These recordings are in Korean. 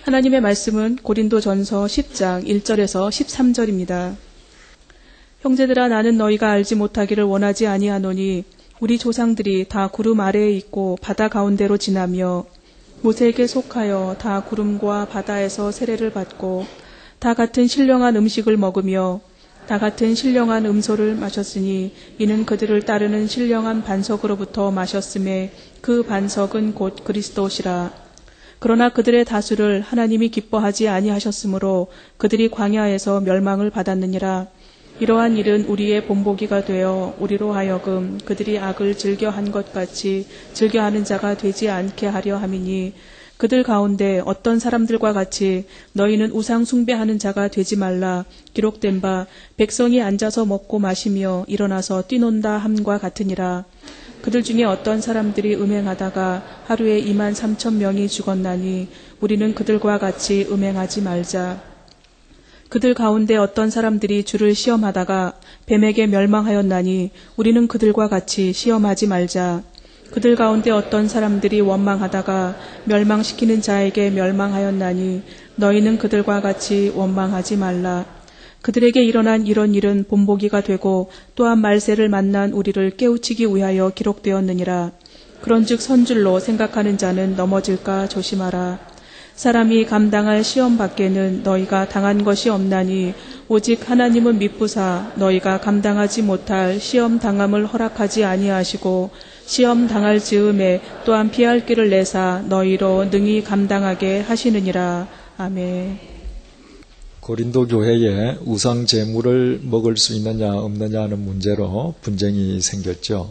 하나님의 말씀은 고린도전서 10장 1절에서 13절입니다. 형제들아, 나는 너희가 알지 못하기를 원하지 아니하노니 우리 조상들이 다 구름 아래에 있고 바다 가운데로 지나며 모세에게 속하여 다 구름과 바다에서 세례를 받고 다 같은 신령한 음식을 먹으며 다 같은 신령한 음소를 마셨으니 이는 그들을 따르는 신령한 반석으로부터 마셨음에 그 반석은 곧 그리스도시라. 그러나 그들의 다수를 하나님이 기뻐하지 아니하셨으므로 그들이 광야에서 멸망을 받았느니라. 이러한 일은 우리의 본보기가 되어 우리로 하여금 그들이 악을 즐겨한 것 같이 즐겨하는 자가 되지 않게 하려 함이니, 그들 가운데 어떤 사람들과 같이 너희는 우상 숭배하는 자가 되지 말라. 기록된 바 백성이 앉아서 먹고 마시며 일어나서 뛰논다 함과 같으니라. 그들 중에 어떤 사람들이 음행하다가 하루에 23,000명이 죽었나니 우리는 그들과 같이 음행하지 말자. 그들 가운데 어떤 사람들이 주를 시험하다가 뱀에게 멸망하였나니 우리는 그들과 같이 시험하지 말자. 그들 가운데 어떤 사람들이 원망하다가 멸망시키는 자에게 멸망하였나니 너희는 그들과 같이 원망하지 말라. 그들에게 일어난 이런 일은 본보기가 되고 또한 말세를 만난 우리를 깨우치기 위하여 기록되었느니라. 그런즉 선줄로 생각하는 자는 넘어질까 조심하라. 사람이 감당할 시험 밖에는 너희가 당한 것이 없나니 오직 하나님은 미쁘사 너희가 감당하지 못할 시험 당함을 허락하지 아니하시고 시험 당할 즈음에 또한 피할 길을 내사 너희로 능히 감당하게 하시느니라. 아멘. 고린도 교회에 우상 제물을 먹을 수 있느냐 없느냐 하는 문제로 분쟁이 생겼죠.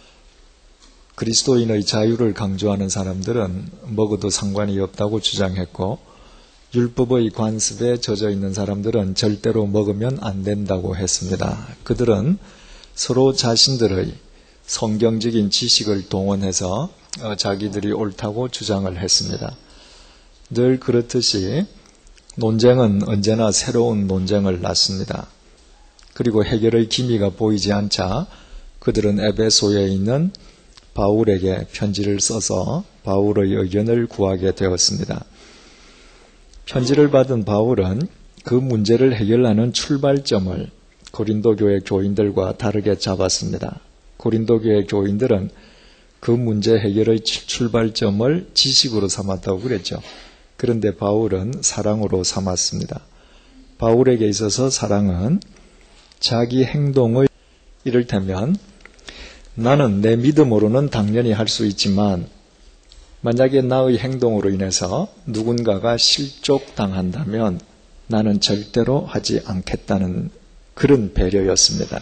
그리스도인의 자유를 강조하는 사람들은 먹어도 상관이 없다고 주장했고, 율법의 관습에 젖어 있는 사람들은 절대로 먹으면 안 된다고 했습니다. 그들은 서로 자신들의 성경적인 지식을 동원해서 자기들이 옳다고 주장을 했습니다. 늘 그렇듯이 논쟁은 언제나 새로운 논쟁을 낳습니다. 그리고 해결의 기미가 보이지 않자 그들은 에베소에 있는 바울에게 편지를 써서 바울의 의견을 구하게 되었습니다. 편지를 받은 바울은 그 문제를 해결하는 출발점을 고린도 교회 교인들과 다르게 잡았습니다. 고린도 교회 교인들은 그 문제 해결의 출발점을 지식으로 삼았다고 그랬죠. 그런데 바울은 사랑으로 삼았습니다. 바울에게 있어서 사랑은 자기 행동의, 이를테면 나는 내 믿음으로는 당연히 할 수 있지만 만약에 나의 행동으로 인해서 누군가가 실족당한다면 나는 절대로 하지 않겠다는 그런 배려였습니다.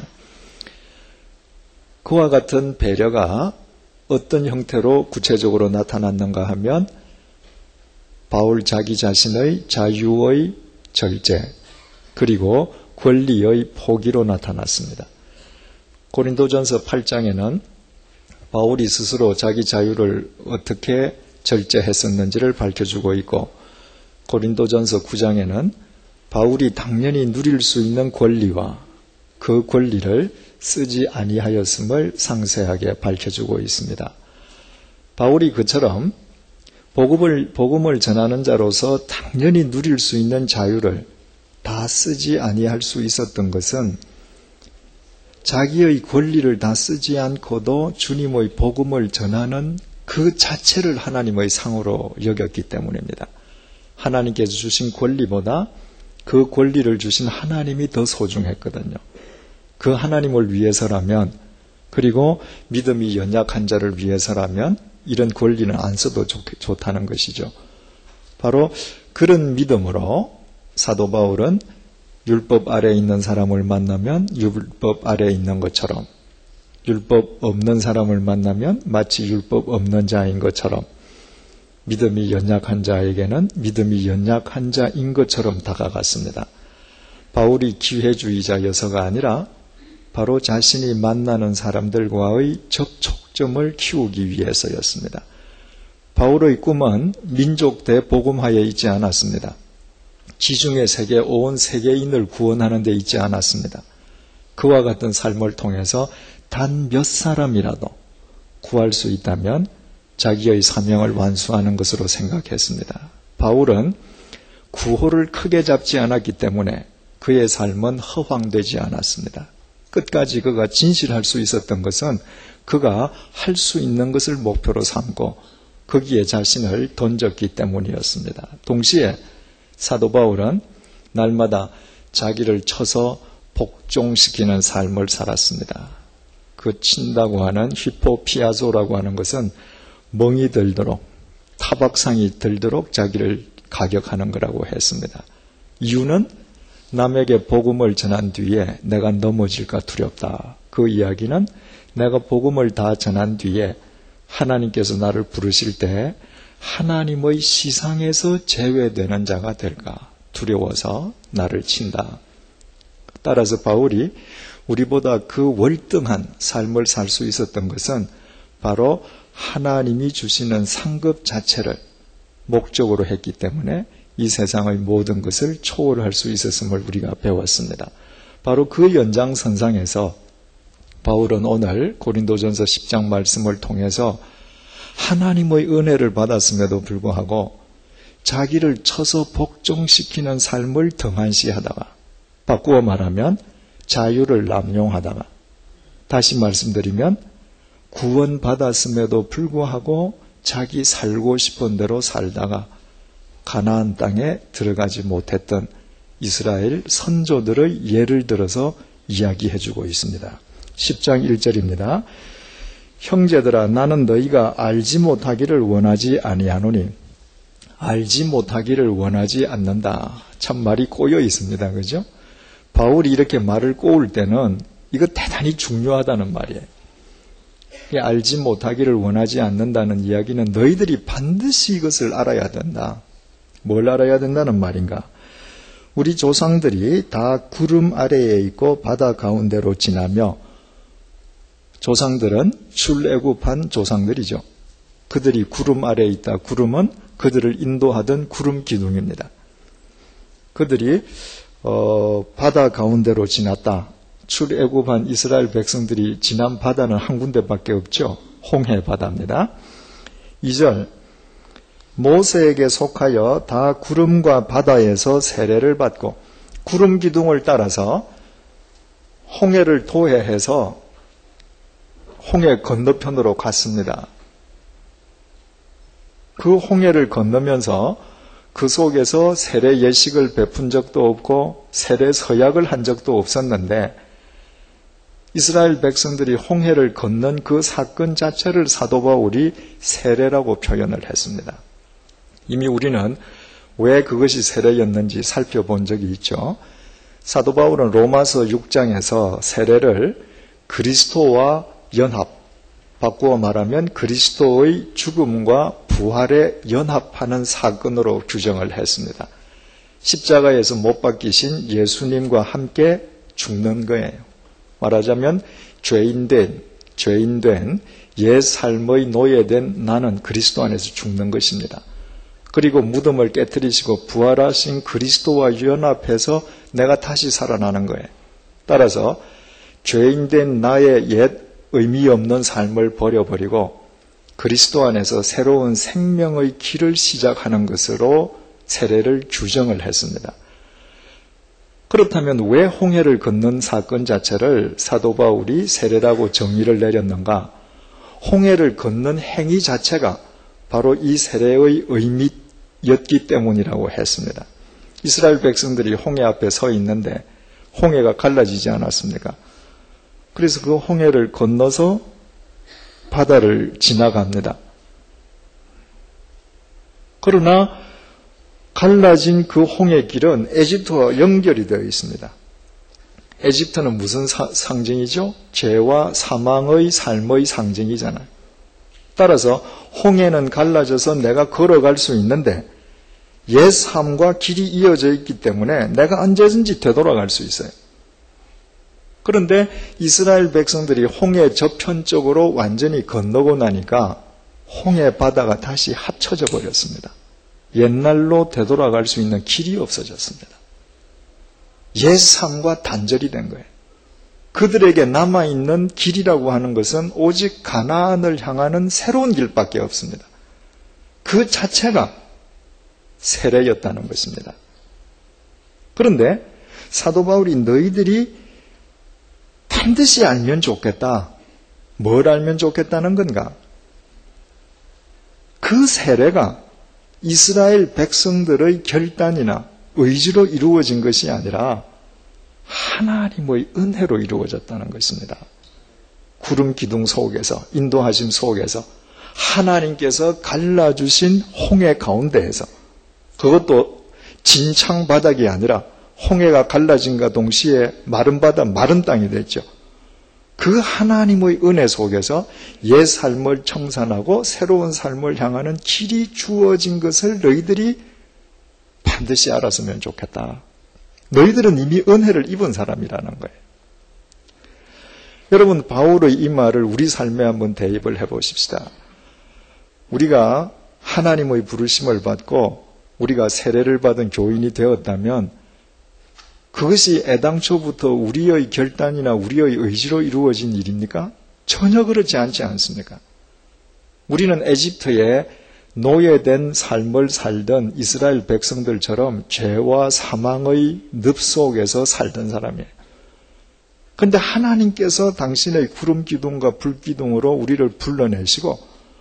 그와 같은 배려가 어떤 형태로 구체적으로 나타났는가 하면 바울 자기 자신의 자유의 절제 그리고 권리의 포기로 나타났습니다. 고린도전서 8장에는 바울이 스스로 자기 자유를 어떻게 절제했었는지를 밝혀주고 있고, 고린도전서 9장에는 바울이 당연히 누릴 수 있는 권리와 그 권리를 쓰지 아니하였음을 상세하게 밝혀주고 있습니다. 바울이 그처럼 복음을 전하는 자로서 당연히 누릴 수 있는 자유를 다 쓰지 아니할 수 있었던 것은 자기의 권리를 다 쓰지 않고도 주님의 복음을 전하는 그 자체를 하나님의 상으로 여겼기 때문입니다. 하나님께서 주신 권리보다 그 권리를 주신 하나님이 더 소중했거든요. 그 하나님을 위해서라면, 그리고 믿음이 연약한 자를 위해서라면 이런 권리는 안 써도 좋다는 것이죠. 바로 그런 믿음으로 사도 바울은 율법 아래에 있는 사람을 만나면 율법 아래에 있는 것처럼, 율법 없는 사람을 만나면 마치 율법 없는 자인 것처럼, 믿음이 연약한 자에게는 믿음이 연약한 자인 것처럼 다가갔습니다. 바울이 기회주의자여서가 아니라 바로 자신이 만나는 사람들과의 접촉점을 키우기 위해서였습니다. 바울의 꿈은 민족 대복음화에 있지 않았습니다. 지중해 세계 온 세계인을 구원하는 데 있지 않았습니다. 그와 같은 삶을 통해서 단 몇 사람이라도 구할 수 있다면 자기의 사명을 완수하는 것으로 생각했습니다. 바울은 구호를 크게 잡지 않았기 때문에 그의 삶은 허황되지 않았습니다. 끝까지 그가 진실할 수 있었던 것은 그가 할 수 있는 것을 목표로 삼고 거기에 자신을 던졌기 때문이었습니다. 동시에 사도 바울은 날마다 자기를 쳐서 복종시키는 삶을 살았습니다. 그 친다고 하는 히포피아조라고 하는 것은 멍이 들도록, 타박상이 들도록 자기를 가격하는 거라고 했습니다. 이유는 남에게 복음을 전한 뒤에 내가 넘어질까 두렵다. 그 이야기는 내가 복음을 다 전한 뒤에 하나님께서 나를 부르실 때 하나님의 시상에서 제외되는 자가 될까 두려워서 나를 친다. 따라서 바울이 우리보다 그 월등한 삶을 살 수 있었던 것은 바로 하나님이 주시는 상급 자체를 목적으로 했기 때문에 이 세상의 모든 것을 초월할 수 있었음을 우리가 배웠습니다. 바로 그 연장선상에서 바울은 오늘 고린도전서 10장 말씀을 통해서 하나님의 은혜를 받았음에도 불구하고 자기를 쳐서 복종시키는 삶을 등한시하다가, 바꾸어 말하면 자유를 남용하다가, 다시 말씀드리면 구원받았음에도 불구하고 자기 살고 싶은 대로 살다가 가나안 땅에 들어가지 못했던 이스라엘 선조들의 예를 들어서 이야기해주고 있습니다. 10장 1절입니다. 형제들아, 나는 너희가 알지 못하기를 원하지 아니하노니. 알지 못하기를 원하지 않는다. 참 말이 꼬여 있습니다. 그죠? 바울이 이렇게 말을 꼬을 때는 이거 대단히 중요하다는 말이에요. 알지 못하기를 원하지 않는다는 이야기는 너희들이 반드시 이것을 알아야 된다. 뭘 알아야 된다는 말인가? 우리 조상들이 다 구름 아래에 있고 바다 가운데로 지나며, 조상들은 출애굽한 조상들이죠. 그들이 구름 아래에 있다. 구름은 그들을 인도하던 구름 기둥입니다. 그들이 바다 가운데로 지났다. 출애굽한 이스라엘 백성들이 지난 바다는 한 군데밖에 없죠. 홍해 바다입니다. 2절, 모세에게 속하여 다 구름과 바다에서 세례를 받고 구름 기둥을 따라서 홍해를 도해해서 홍해 건너편으로 갔습니다. 그 홍해를 건너면서 그 속에서 세례 예식을 베푼 적도 없고 세례 서약을 한 적도 없었는데 이스라엘 백성들이 홍해를 건넌 그 사건 자체를 사도 바울이 세례라고 표현을 했습니다. 이미 우리는 왜 그것이 세례였는지 살펴본 적이 있죠. 사도 바울은 로마서 6장에서 세례를 그리스도와 연합, 바꾸어 말하면 그리스도의 죽음과 부활에 연합하는 사건으로 규정을 했습니다. 십자가에서 못 박히신 예수님과 함께 죽는 거예요. 말하자면 죄인된 옛 삶의 노예된 나는 그리스도 안에서 죽는 것입니다. 그리고 무덤을 깨트리시고 부활하신 그리스도와 연합해서 내가 다시 살아나는 거예요. 따라서 죄인된 나의 옛 의미 없는 삶을 버려버리고 그리스도 안에서 새로운 생명의 길을 시작하는 것으로 세례를 규정을 했습니다. 그렇다면 왜 홍해를 건넌 사건 자체를 사도 바울이 세례라고 정의를 내렸는가? 홍해를 건넌 행위 자체가 바로 이 세례의 의미였기 때문이라고 했습니다. 이스라엘 백성들이 홍해 앞에 서 있는데 홍해가 갈라지지 않았습니까? 그래서 그 홍해를 건너서 바다를 지나갑니다. 그러나 갈라진 그 홍해 길은 에집트와 연결이 되어 있습니다. 에집트는 무슨 상징이죠? 죄와 사망의 삶의 상징이잖아요. 따라서 홍해는 갈라져서 내가 걸어갈 수 있는데 옛 삶과 길이 이어져 있기 때문에 내가 언제든지 되돌아갈 수 있어요. 그런데 이스라엘 백성들이 홍해 저편 쪽으로 완전히 건너고 나니까 홍해 바다가 다시 합쳐져 버렸습니다. 옛날로 되돌아갈 수 있는 길이 없어졌습니다. 옛 삶과 단절이 된 거예요. 그들에게 남아있는 길이라고 하는 것은 오직 가나안을 향하는 새로운 길밖에 없습니다. 그 자체가 세례였다는 것입니다. 그런데 사도 바울이 너희들이 반드시 알면 좋겠다. 뭘 알면 좋겠다는 건가? 그 세례가 이스라엘 백성들의 결단이나 의지로 이루어진 것이 아니라 하나님의 은혜로 이루어졌다는 것입니다. 구름 기둥 속에서, 인도하심 속에서 하나님께서 갈라주신 홍해 가운데에서, 그것도 진창 바닥이 아니라 홍해가 갈라진과 동시에 마른 바다, 마른 땅이 됐죠. 그 하나님의 은혜 속에서 옛 삶을 청산하고 새로운 삶을 향하는 길이 주어진 것을 너희들이 반드시 알았으면 좋겠다. 너희들은 이미 은혜를 입은 사람이라는 거예요. 여러분, 바울의 이 말을 우리 삶에 한번 대입을 해보십시다. 우리가 하나님의 부르심을 받고 우리가 세례를 받은 교인이 되었다면 그것이 애당초부터 우리의 결단이나 우리의 의지로 이루어진 일입니까? 전혀 그렇지 않지 않습니까? 우리는 에집트에 노예된 삶을 살던 이스라엘 백성들처럼 죄와 사망의 늪 속에서 살던 사람이에요. 그런데 하나님께서 당신의 구름 기둥과 불 기둥으로 우리를 불러내시고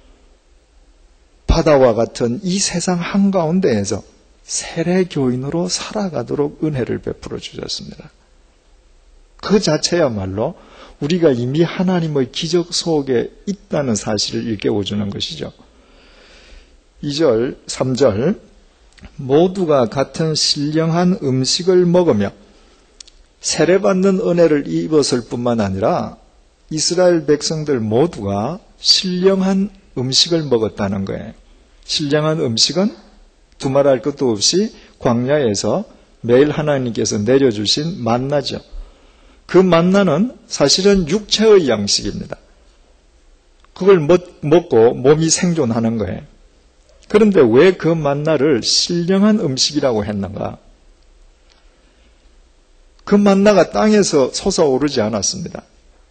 바다와 같은 이 세상 한가운데에서 세례교인으로 살아가도록 은혜를 베풀어 주셨습니다. 그 자체야말로 우리가 이미 하나님의 기적 속에 있다는 사실을 일깨워주는 것이죠. 2절, 3절 모두가 같은 신령한 음식을 먹으며 세례받는 은혜를 입었을 뿐만 아니라 이스라엘 백성들 모두가 신령한 음식을 먹었다는 거예요. 신령한 음식은 두말할 것도 없이 광야에서 매일 하나님께서 내려주신 만나죠. 그 만나는 사실은 육체의 양식입니다. 그걸 먹고 몸이 생존하는 거예요. 그런데 왜 그 만나를 신령한 음식이라고 했는가? 그 만나가 땅에서 솟아오르지 않았습니다.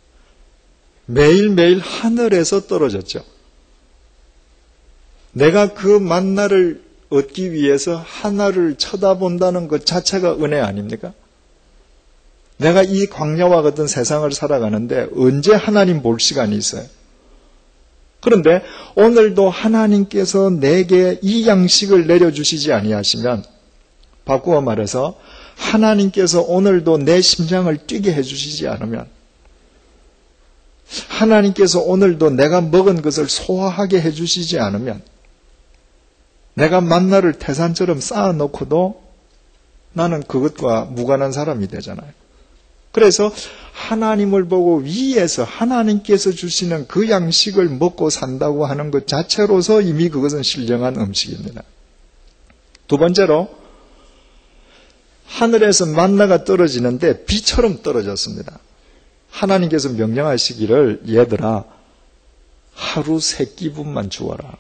매일매일 하늘에서 떨어졌죠. 내가 그 만나를 얻기 위해서 하늘을 쳐다본다는 것 자체가 은혜 아닙니까? 내가 이 광야와 같은 세상을 살아가는데 언제 하나님 볼 시간이 있어요? 그런데 오늘도 하나님께서 내게 이 양식을 내려주시지 아니하시면, 바꾸어 말해서 하나님께서 오늘도 내 심장을 뛰게 해주시지 않으면, 하나님께서 오늘도 내가 먹은 것을 소화하게 해주시지 않으면, 내가 만나를 태산처럼 쌓아놓고도 나는 그것과 무관한 사람이 되잖아요. 그래서 하나님을 보고 위에서 하나님께서 주시는 그 양식을 먹고 산다고 하는 것 자체로서 이미 그것은 신령한 음식입니다. 두 번째로, 하늘에서 만나가 떨어지는데 비처럼 떨어졌습니다. 하나님께서 명령하시기를 얘들아 하루 3끼분만 주어라.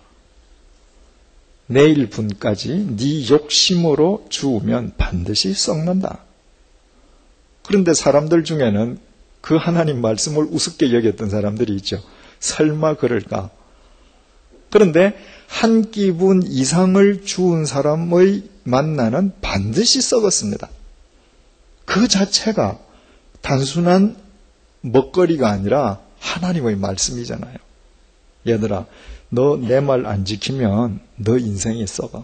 내일 분까지 네 욕심으로 주우면 반드시 썩는다. 그런데 사람들 중에는 그 하나님 말씀을 우습게 여겼던 사람들이 있죠. 설마 그럴까? 그런데 한 끼분 이상을 주운 사람의 만나는 반드시 썩었습니다. 그 자체가 단순한 먹거리가 아니라 하나님의 말씀이잖아요. 얘들아, 너 내 말 안 지키면 너 인생이 썩어.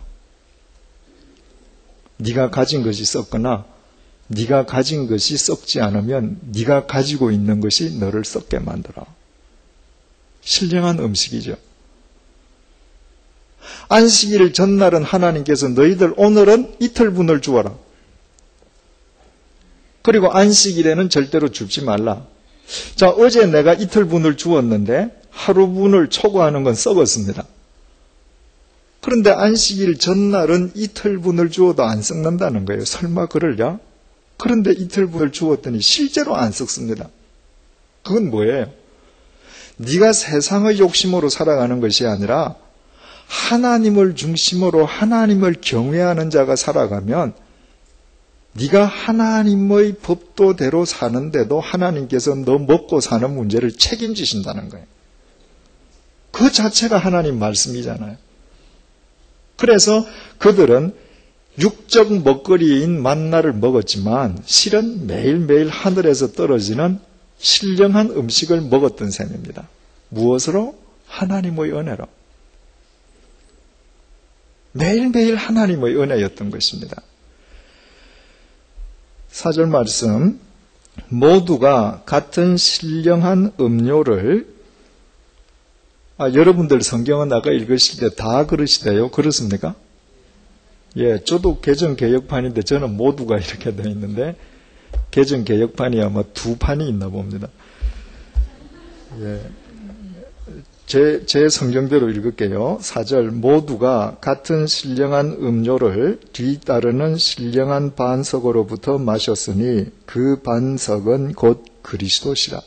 네가 가진 것이 썩거나 네가 가진 것이 썩지 않으면 네가 가지고 있는 것이 너를 썩게 만들어. 신령한 음식이죠. 안식일 전날은 하나님께서 너희들 오늘은 이틀분을 주어라. 그리고 안식일에는 절대로 줍지 말라. 자, 어제 내가 이틀분을 주었는데 하루분을 초과하는 건 썩었습니다. 그런데 안식일 전날은 이틀분을 주어도 안 썩는다는 거예요. 설마 그럴냐? 그런데 이틀분을 주었더니 실제로 안 썩습니다. 그건 뭐예요? 네가 세상의 욕심으로 살아가는 것이 아니라 하나님을 중심으로 하나님을 경외하는 자가 살아가면 네가 하나님의 법도대로 사는데도 하나님께서 너 먹고 사는 문제를 책임지신다는 거예요. 그 자체가 하나님 말씀이잖아요. 그래서 그들은 육적 먹거리인 만나를 먹었지만 실은 매일매일 하늘에서 떨어지는 신령한 음식을 먹었던 셈입니다. 무엇으로? 하나님의 은혜로. 매일매일 하나님의 은혜였던 것입니다. 4절 말씀, 모두가 같은 신령한 음료를, 여러분들 성경은 아까 읽으실 때 다 그러시대요. 그렇습니까? 예, 저도 개정개혁판인데 저는 모두가 이렇게 되어 있는데 개정개혁판이 아마 두 판이 있나 봅니다. 예, 제 성경대로 읽을게요. 4절, 모두가 같은 신령한 음료를 뒤따르는 신령한 반석으로부터 마셨으니 그 반석은 곧 그리스도시라.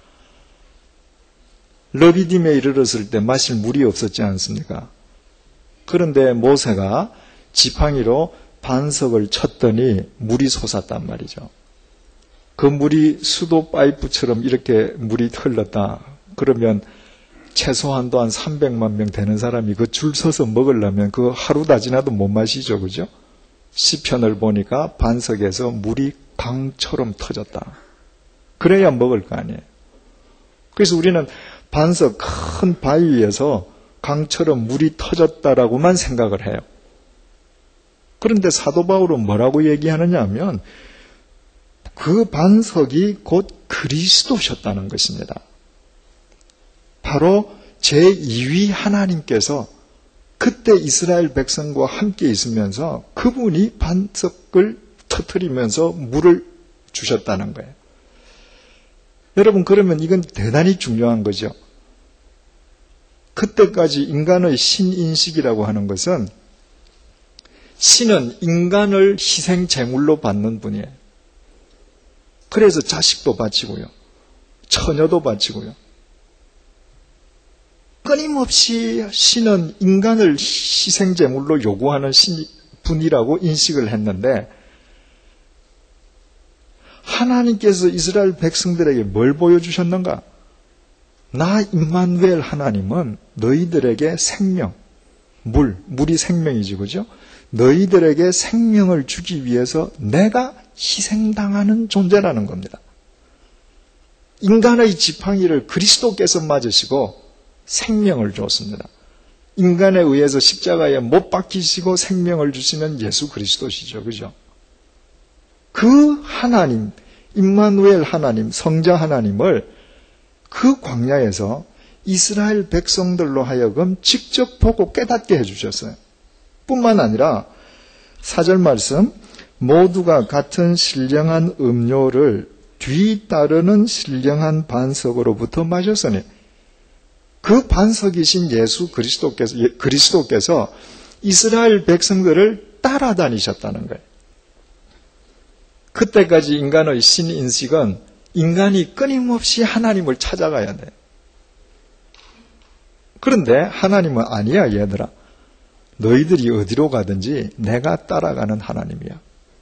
러비딤에 이르렀을 때 마실 물이 없었지 않습니까? 그런데 모세가 지팡이로 반석을 쳤더니 물이 솟았단 말이죠. 그 물이 수도 파이프처럼 이렇게 물이 흘렀다. 그러면 최소한도 한 300만 명 되는 사람이 그 줄 서서 먹으려면 그 하루 다 지나도 못 마시죠. 그죠? 시편을 보니까 반석에서 물이 강처럼 터졌다. 그래야 먹을 거 아니에요. 그래서 우리는 반석 큰 바위에서 강처럼 물이 터졌다라고만 생각을 해요. 그런데 사도 바울은 뭐라고 얘기하느냐 하면 그 반석이 곧 그리스도셨다는 것입니다. 바로 제2위 하나님께서 그때 이스라엘 백성과 함께 있으면서 그분이 반석을 터뜨리면서 물을 주셨다는 거예요. 여러분, 그러면 이건 대단히 중요한 거죠. 그때까지 인간의 신인식이라고 하는 것은 신은 인간을 희생 제물로 받는 분이에요. 그래서 자식도 바치고요. 처녀도 바치고요. 끊임없이 신은 인간을 희생 제물로 요구하는 분이라고 인식을 했는데 하나님께서 이스라엘 백성들에게 뭘 보여주셨는가? 나 임마누엘 하나님은 너희들에게 생명, 물이 생명이지, 그죠? 너희들에게 생명을 주기 위해서 내가 희생당하는 존재라는 겁니다. 인간의 지팡이를 그리스도께서 맞으시고 생명을 줬습니다. 인간에 의해서 십자가에 못 박히시고 생명을 주시는 예수 그리스도시죠. 그죠? 그 하나님, 임마누엘 하나님, 성자 하나님을 그 광야에서 이스라엘 백성들로 하여금 직접 보고 깨닫게 해주셨어요. 뿐만 아니라 4절 말씀, 모두가 같은 신령한 음료를 뒤따르는 신령한 반석으로부터 마셨으니 그 반석이신 예수 그리스도께서 이스라엘 백성들을 따라다니셨다는 거예요. 그때까지 인간의 신인식은 인간이 끊임없이 하나님을 찾아가야 돼. 그런데 하나님은 아니야, 얘들아. 너희들이 어디로 가든지 내가 따라가는 하나님이야.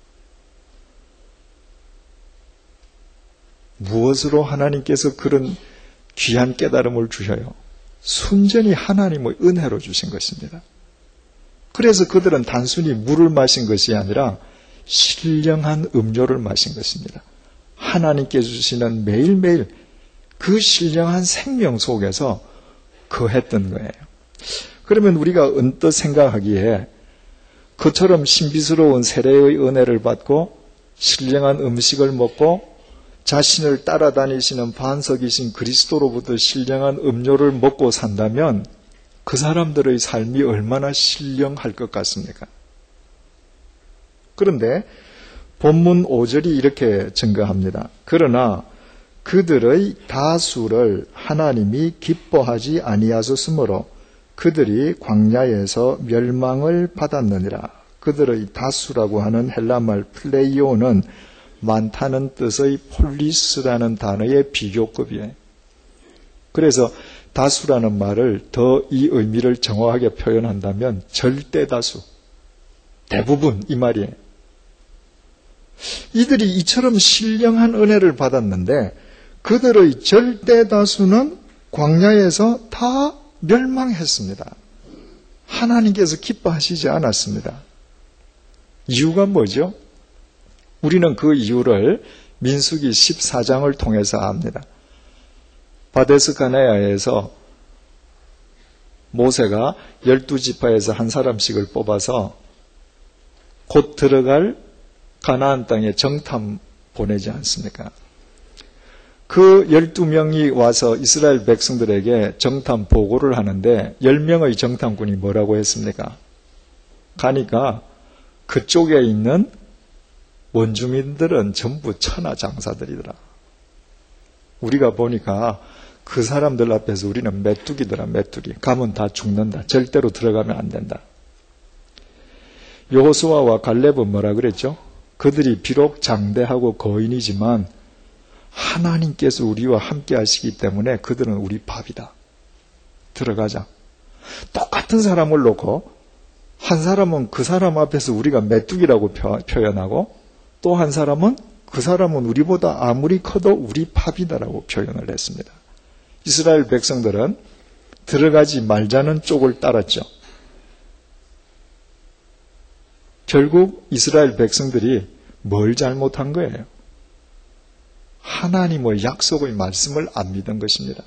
무엇으로 하나님께서 그런 귀한 깨달음을 주셔요? 순전히 하나님의 은혜로 주신 것입니다. 그래서 그들은 단순히 물을 마신 것이 아니라 신령한 음료를 마신 것입니다. 하나님께 주시는 매일매일 그 신령한 생명 속에서 거했던 거예요. 그러면 우리가 언뜻 생각하기에 그처럼 신비스러운 세례의 은혜를 받고 신령한 음식을 먹고 자신을 따라다니시는 반석이신 그리스도로부터 신령한 음료를 먹고 산다면 그 사람들의 삶이 얼마나 신령할 것 같습니까? 그런데 본문 5절이 이렇게 증거합니다. 그러나 그들의 다수를 하나님이 기뻐하지 아니하셨으므로 그들이 광야에서 멸망을 받았느니라. 그들의 다수라고 하는 헬라말 플레이오는 많다는 뜻의 폴리스라는 단어의 비교급이에요. 그래서 다수라는 말을 더 이 의미를 정확하게 표현한다면 절대다수, 대부분 이 말이에요. 이들이 이처럼 신령한 은혜를 받았는데 그들의 절대다수는 광야에서 다 멸망했습니다. 하나님께서 기뻐하시지 않았습니다. 이유가 뭐죠? 우리는 그 이유를 민수기 14장을 통해서 압니다. 바데스 가네아에서 모세가 12지파에서 한 사람씩을 뽑아서 곧 들어갈 가나안 땅에 정탐 보내지 않습니까? 그 12명이 와서 이스라엘 백성들에게 정탐 보고를 하는데 10명의 정탐꾼이 뭐라고 했습니까? 가니까 그쪽에 있는 원주민들은 전부 천하장사들이더라. 우리가 보니까 그 사람들 앞에서 우리는 메뚜기더라, 메뚜기. 가면 다 죽는다. 절대로 들어가면 안 된다. 여호수아와 갈렙은 뭐라 그랬죠? 그들이 비록 장대하고 거인이지만 하나님께서 우리와 함께 하시기 때문에 그들은 우리 밥이다. 들어가자. 똑같은 사람을 놓고 한 사람은 그 사람 앞에서 우리가 메뚜기라고 표현하고 또 한 사람은 그 사람은 우리보다 아무리 커도 우리 밥이다라고 표현을 했습니다. 이스라엘 백성들은 들어가지 말자는 쪽을 따랐죠. 결국 이스라엘 백성들이 뭘 잘못한 거예요? 하나님의 약속의 말씀을 안 믿은 것입니다.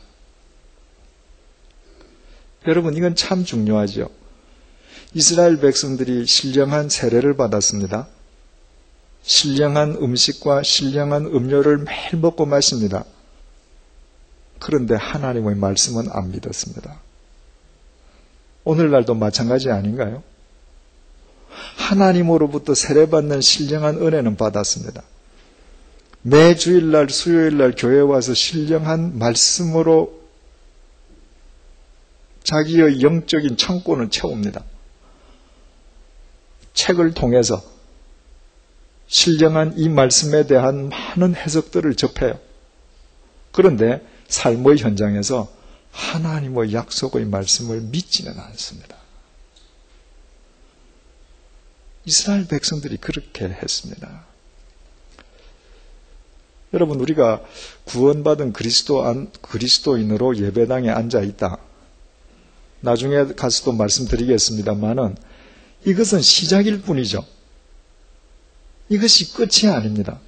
여러분, 이건 참 중요하죠. 이스라엘 백성들이 신령한 세례를 받았습니다. 신령한 음식과 신령한 음료를 매일 먹고 마십니다. 그런데 하나님의 말씀은 안 믿었습니다. 오늘날도 마찬가지 아닌가요? 하나님으로부터 세례받는 신령한 은혜는 받았습니다. 매 주일날 수요일날 교회에 와서 신령한 말씀으로 자기의 영적인 창고는 채웁니다. 책을 통해서 신령한 이 말씀에 대한 많은 해석들을 접해요. 그런데 삶의 현장에서 하나님의 약속의 말씀을 믿지는 않습니다. 이스라엘 백성들이 그렇게 했습니다. 여러분, 우리가 구원받은 그리스도인으로 예배당에 앉아 있다. 나중에 가서도 말씀드리겠습니다만은 이것은 시작일 뿐이죠. 이것이 끝이 아닙니다.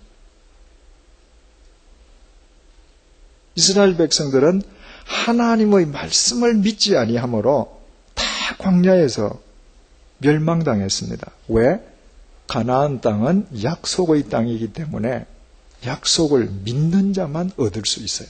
이스라엘 백성들은 하나님의 말씀을 믿지 아니하므로 다 광야에서 멸망당했습니다. 왜? 가나안 땅은 약속의 땅이기 때문에 약속을 믿는 자만 얻을 수 있어요.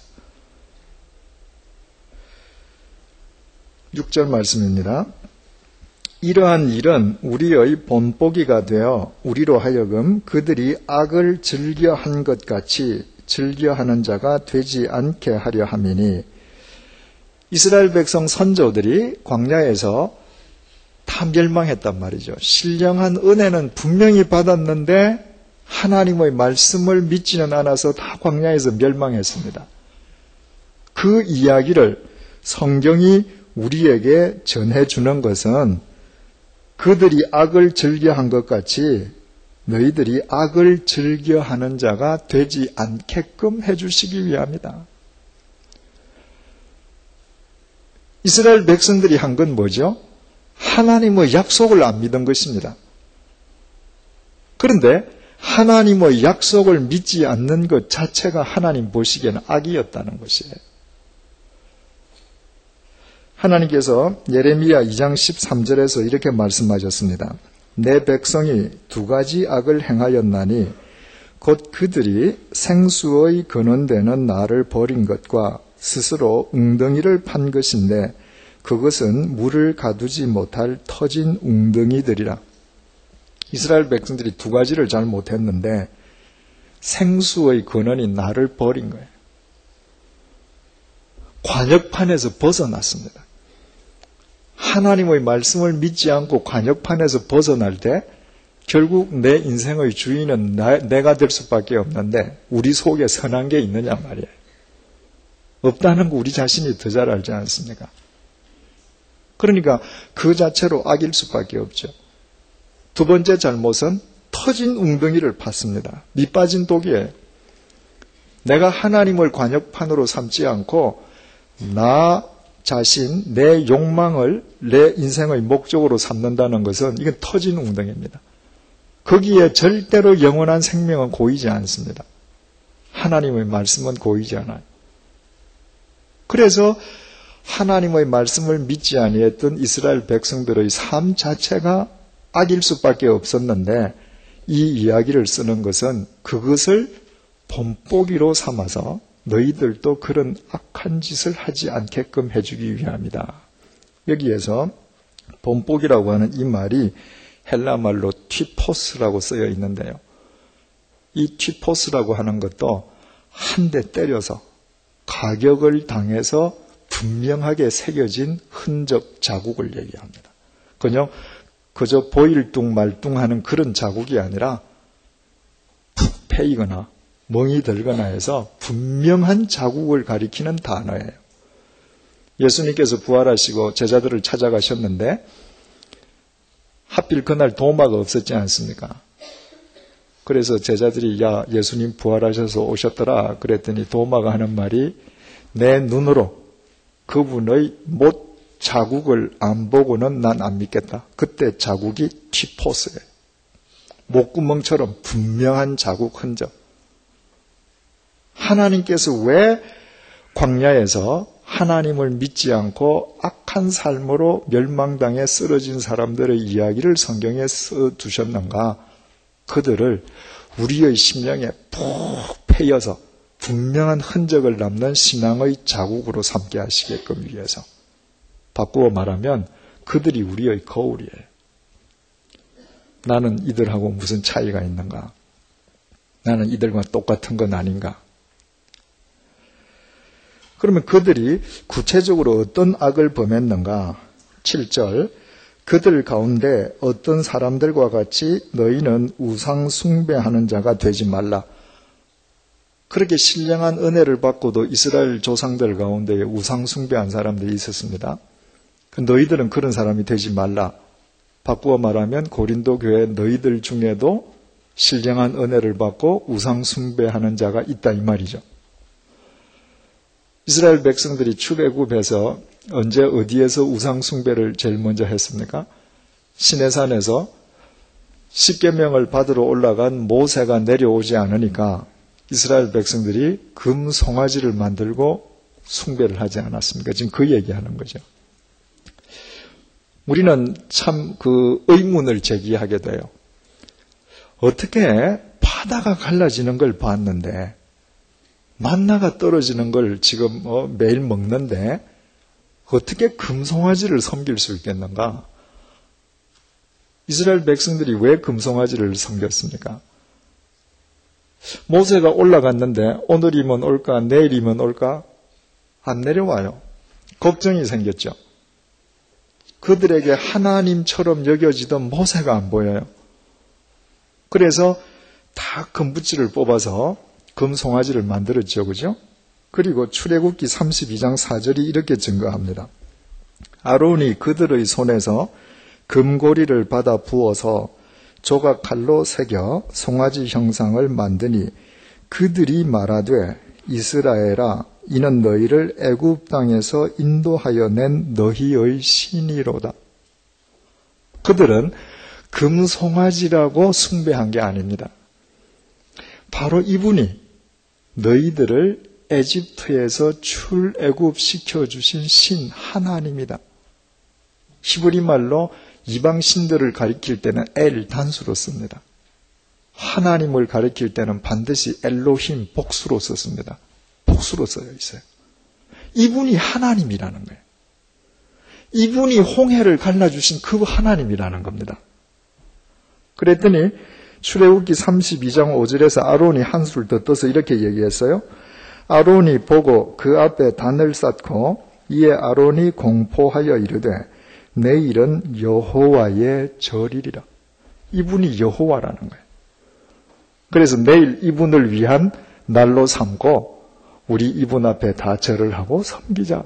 6절 말씀입니다. 이러한 일은 우리의 본보기가 되어 우리로 하여금 그들이 악을 즐겨한 것 같이 즐겨하는 자가 되지 않게 하려 함이니, 이스라엘 백성 선조들이 광야에서 다 멸망했단 말이죠. 신령한 은혜는 분명히 받았는데 하나님의 말씀을 믿지는 않아서 다 광야에서 멸망했습니다. 그 이야기를 성경이 우리에게 전해주는 것은 그들이 악을 즐겨한 것 같이 너희들이 악을 즐겨하는 자가 되지 않게끔 해주시기 위함이다. 이스라엘 백성들이 한 건 뭐죠? 하나님의 약속을 안 믿은 것입니다. 그런데 하나님의 약속을 믿지 않는 것 자체가 하나님 보시기에는 악이었다는 것이에요. 하나님께서 예레미야 2장 13절에서 이렇게 말씀하셨습니다. 내 백성이 두 가지 악을 행하였나니 곧 그들이 생수의 근원되는 나를 버린 것과 스스로 웅덩이를 판 것인데 그것은 물을 가두지 못할 터진 웅덩이들이라. 이스라엘 백성들이 두 가지를 잘 못했는데 생수의 근원인 나를 버린 거예요. 관역판에서 벗어났습니다. 하나님의 말씀을 믿지 않고 관역판에서 벗어날 때 결국 내 인생의 주인은 내가 될 수밖에 없는데 우리 속에 선한 게 있느냐 말이에요. 없다는 거 우리 자신이 더 잘 알지 않습니까? 그러니까 그 자체로 악일 수밖에 없죠. 두 번째 잘못은 터진 웅덩이를 팠습니다. 밑빠진 독이에요. 내가 하나님을 관역판으로 삼지 않고 나 자신, 내 욕망을 내 인생의 목적으로 삼는다는 것은 이건 터진 웅덩이입니다. 거기에 절대로 영원한 생명은 고이지 않습니다. 하나님의 말씀은 고이지 않아요. 그래서 하나님의 말씀을 믿지 아니했던 이스라엘 백성들의 삶 자체가 악일 수밖에 없었는데 이 이야기를 쓰는 것은 그것을 본보기로 삼아서 너희들도 그런 악한 짓을 하지 않게끔 해주기 위함이다. 여기에서 본보기라고 하는 이 말이 헬라 말로 튀포스라고 쓰여 있는데요. 이 튀포스라고 하는 것도 한 대 때려서 가격을 당해서 분명하게 새겨진 흔적 자국을 얘기합니다. 그저 보일뚱말뚱하는 그런 자국이 아니라 푹 패이거나 멍이 들거나 해서 분명한 자국을 가리키는 단어예요. 예수님께서 부활하시고 제자들을 찾아가셨는데 하필 그날 도마가 없었지 않습니까? 그래서 제자들이 야 예수님 부활하셔서 오셨더라 그랬더니 도마가 하는 말이 내 눈으로 그분의 못 자국을 안 보고는 난 안 믿겠다. 그때 자국이 튀포스예요. 목구멍처럼 분명한 자국 흔적. 하나님께서 왜 광야에서 하나님을 믿지 않고 악한 삶으로 멸망당해 쓰러진 사람들의 이야기를 성경에 써두셨는가? 그들을 우리의 심령에 푹 패여서 분명한 흔적을 남는 신앙의 자국으로 삼게 하시게끔 위해서. 바꾸어 말하면 그들이 우리의 거울이에요. 나는 이들하고 무슨 차이가 있는가? 나는 이들과 똑같은 건 아닌가? 그러면 그들이 구체적으로 어떤 악을 범했는가? 7절 그들 가운데 어떤 사람들과 같이 너희는 우상 숭배하는 자가 되지 말라. 그렇게 신령한 은혜를 받고도 이스라엘 조상들 가운데 우상 숭배한 사람들이 있었습니다. 너희들은 그런 사람이 되지 말라. 바꾸어 말하면 고린도 교회 너희들 중에도 신령한 은혜를 받고 우상 숭배하는 자가 있다 이 말이죠. 이스라엘 백성들이 출애굽해서 언제 어디에서 우상 숭배를 제일 먼저 했습니까? 시내산에서 십계명을 받으러 올라간 모세가 내려오지 않으니까 이스라엘 백성들이 금 송아지를 만들고 숭배를 하지 않았습니까? 지금 그 얘기하는 거죠. 우리는 참 그 의문을 제기하게 돼요. 어떻게 바다가 갈라지는 걸 봤는데 만나가 떨어지는 걸 지금 매일 먹는데 어떻게 금송아지를 섬길 수 있겠는가? 이스라엘 백성들이 왜 금송아지를 섬겼습니까? 모세가 올라갔는데 오늘이면 올까 내일이면 올까? 안 내려와요. 걱정이 생겼죠. 그들에게 하나님처럼 여겨지던 모세가 안 보여요. 그래서 다 금붙지를 뽑아서 금송아지를 만들었죠. 그죠? 그리고 출애굽기 32장 4절이 이렇게 증거합니다. 아론이 그들의 손에서 금고리를 받아 부어서 조각칼로 새겨 송아지 형상을 만드니 그들이 말하되 이스라엘아 이는 너희를 애굽 땅에서 인도하여 낸 너희의 신이로다. 그들은 금송아지라고 숭배한 게 아닙니다. 바로 이분이 너희들을 에집트에서 출애굽시켜 주신 신 하나님이다. 히브리 말로 이방 신들을 가리킬 때는 엘 단수로 씁니다. 하나님을 가리킬 때는 반드시 엘로힘 복수로 썼습니다. 복수로 써져 있어요. 이분이 하나님이라는 거예요. 이분이 홍해를 갈라주신 그 하나님이라는 겁니다. 그랬더니 출애굽기 32장 5절에서 아론이 한술 더 떠서 이렇게 얘기했어요. 아론이 보고 그 앞에 단을 쌓고 이에 아론이 공포하여 이르되 내일은 여호와의 절이리라. 이분이 여호와라는 거예요. 그래서 내일 이분을 위한 날로 삼고 우리 이분 앞에 다 절을 하고 섬기자.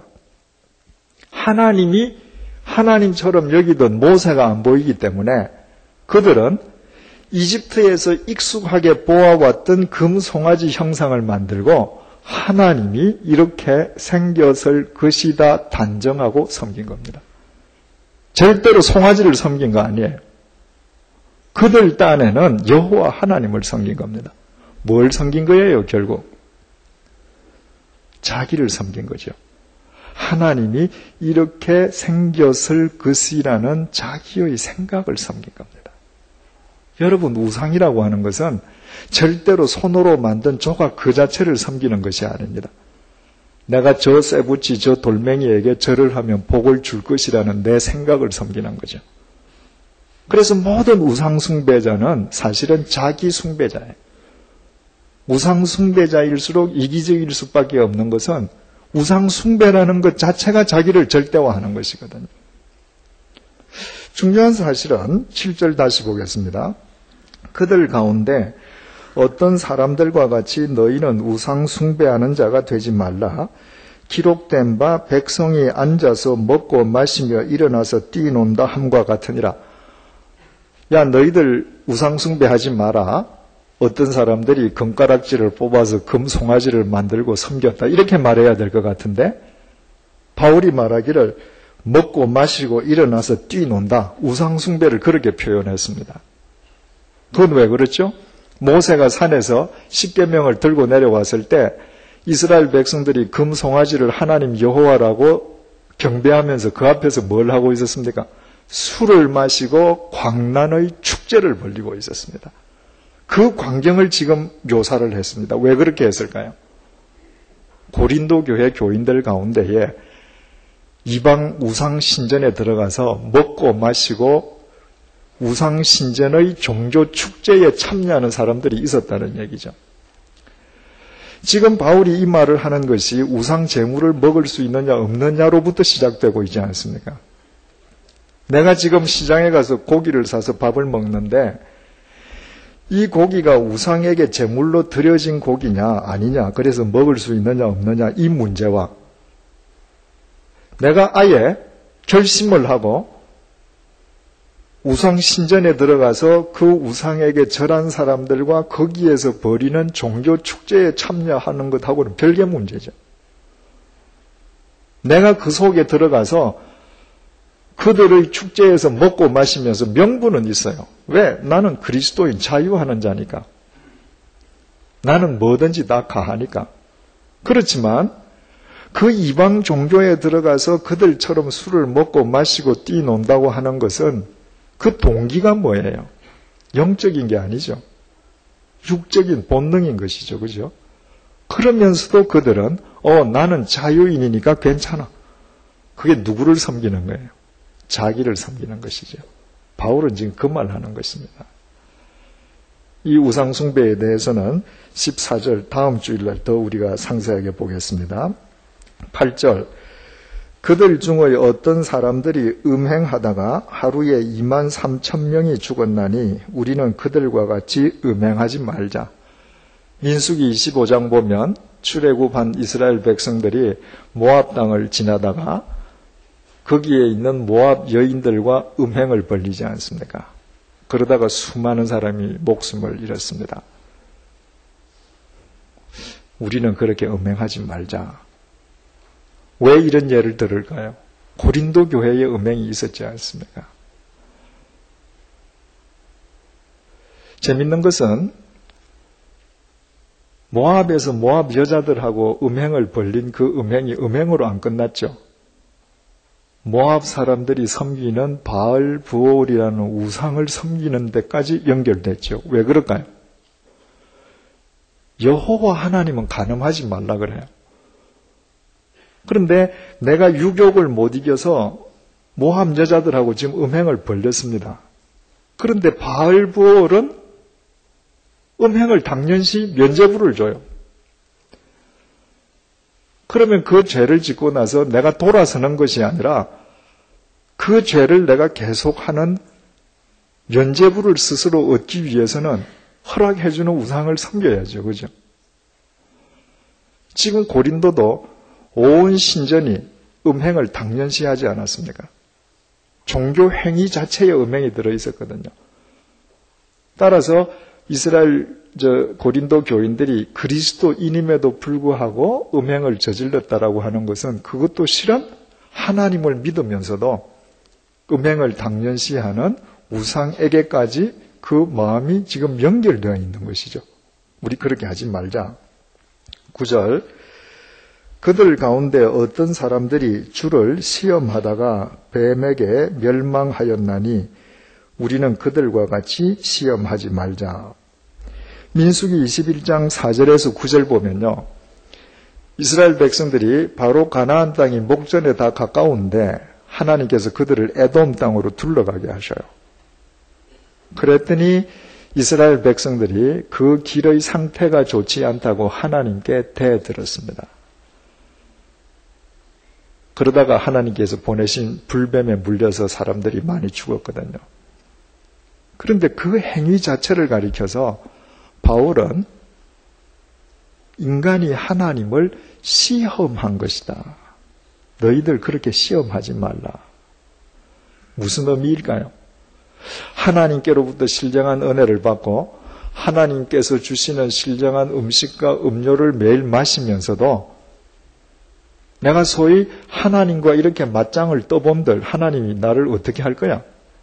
하나님이 하나님처럼 여기던 모세가 안 보이기 때문에 그들은 이집트에서 익숙하게 보아왔던 금송아지 형상을 만들고 하나님이 이렇게 생겼을 것이다 단정하고 섬긴 겁니다. 절대로 송아지를 섬긴 거 아니에요. 그들 딴에는 여호와 하나님을 섬긴 겁니다. 뭘 섬긴 거예요, 결국? 자기를 섬긴 거죠. 하나님이 이렇게 생겼을 것이라는 자기의 생각을 섬긴 겁니다. 여러분, 우상이라고 하는 것은 절대로 손으로 만든 조각 그 자체를 섬기는 것이 아닙니다. 내가 저 쇠붙이, 저 돌멩이에게 절을 하면 복을 줄 것이라는 내 생각을 섬기는 거죠. 그래서 모든 우상 숭배자는 사실은 자기 숭배자예요. 우상 숭배자일수록 이기적일 수밖에 없는 것은 우상 숭배라는 것 자체가 자기를 절대화하는 것이거든요. 중요한 사실은 7절 다시 보겠습니다. 그들 가운데 어떤 사람들과 같이 너희는 우상 숭배하는 자가 되지 말라. 기록된 바 백성이 앉아서 먹고 마시며 일어나서 뛰논다 함과 같으니라. 야, 너희들 우상 숭배하지 마라. 어떤 사람들이 금가락지를 뽑아서 금송아지를 만들고 섬겼다. 이렇게 말해야 될 것 같은데 바울이 말하기를 먹고 마시고 일어나서 뛰논다. 우상 숭배를 그렇게 표현했습니다. 그건 왜 그렇죠? 모세가 산에서 십계명을 들고 내려왔을 때 이스라엘 백성들이 금송아지를 하나님 여호와라고 경배하면서 그 앞에서 뭘 하고 있었습니까? 술을 마시고 광란의 축제를 벌이고 있었습니다. 그 광경을 지금 묘사를 했습니다. 왜 그렇게 했을까요? 고린도 교회 교인들 가운데에 이방 우상 신전에 들어가서 먹고 마시고 우상 신전의 종교 축제에 참여하는 사람들이 있었다는 얘기죠. 지금 바울이 이 말을 하는 것이 우상 제물을 먹을 수 있느냐 없느냐로부터 시작되고 있지 않습니까? 내가 지금 시장에 가서 고기를 사서 밥을 먹는데 이 고기가 우상에게 제물로 드려진 고기냐 아니냐, 그래서 먹을 수 있느냐 없느냐, 이 문제와 내가 아예 결심을 하고 우상 신전에 들어가서 그 우상에게 절한 사람들과 거기에서 벌이는 종교 축제에 참여하는 것하고는 별개 문제죠. 내가 그 속에 들어가서 그들의 축제에서 먹고 마시면서 명분은 있어요. 왜? 나는 그리스도인 자유하는 자니까. 나는 뭐든지 다 가하니까. 그렇지만 그 이방 종교에 들어가서 그들처럼 술을 먹고 마시고 뛰논다고 하는 것은 그 동기가 뭐예요? 영적인 게 아니죠. 육적인 본능인 것이죠. 그죠? 그러면서도 그들은 나는 자유인이니까 괜찮아. 그게 누구를 섬기는 거예요? 자기를 섬기는 것이죠. 바울은 지금 그 말 하는 것입니다. 이 우상 숭배에 대해서는 14절 다음 주일날 더 우리가 상세하게 보겠습니다. 8절 그들 중의 어떤 사람들이 음행하다가 하루에 23,000명이 죽었나니 우리는 그들과 같이 음행하지 말자. 민수기 25장 보면 출애굽한 이스라엘 백성들이 모압 땅을 지나다가 거기에 있는 모압 여인들과 음행을 벌이지 않습니까? 그러다가 수많은 사람이 목숨을 잃었습니다. 우리는 그렇게 음행하지 말자. 왜 이런 예를 들을까요? 고린도 교회에 음행이 있었지 않습니까? 재밌는 것은 모압에서 모압 여자들하고 음행을 벌린 그 음행이 음행으로 안 끝났죠. 모압 사람들이 섬기는 바알 부올이라는 우상을 섬기는 데까지 연결됐죠. 왜 그럴까요? 여호와 하나님은 간음하지 말라 그래요. 그런데 내가 유욕을 못 이겨서 모압 여자들하고 지금 음행을 벌렸습니다. 그런데 바알 부올은 음행을 당연시 면죄부를 줘요. 그러면 그 죄를 짓고 나서 내가 돌아서는 것이 아니라 그 죄를 내가 계속하는 면죄부를 스스로 얻기 위해서는 허락해주는 우상을 섬겨야죠. 그죠? 지금 고린도도 온 신전이 음행을 당연시하지 않았습니까? 종교 행위 자체에 음행이 들어있었거든요. 따라서 이스라엘 고린도 교인들이 그리스도인임에도 불구하고 음행을 저질렀다라고 하는 것은 그것도 실은 하나님을 믿으면서도 음행을 당연시하는 우상에게까지 그 마음이 지금 연결되어 있는 것이죠. 우리 그렇게 하지 말자. 9절 그들 가운데 어떤 사람들이 주를 시험하다가 뱀에게 멸망하였나니 우리는 그들과 같이 시험하지 말자. 민수기 21장 4절에서 9절 보면요. 이스라엘 백성들이 바로 가나안 땅이 목전에 다 가까운데 하나님께서 그들을 에돔 땅으로 둘러가게 하셔요. 그랬더니 이스라엘 백성들이 그 길의 상태가 좋지 않다고 하나님께 대들었습니다. 그러다가 하나님께서 보내신 불뱀에 물려서 사람들이 많이 죽었거든요. 그런데 그 행위 자체를 가리켜서 바울은 인간이 하나님을 시험한 것이다. 너희들 그렇게 시험하지 말라. 무슨 의미일까요? 하나님께로부터 신령한 은혜를 받고 하나님께서 주시는 신령한 음식과 음료를 매일 마시면서도 내가 소위 하나님과 이렇게 맞짱을 떠본들 하나님이 나를 어떻게 할 거야?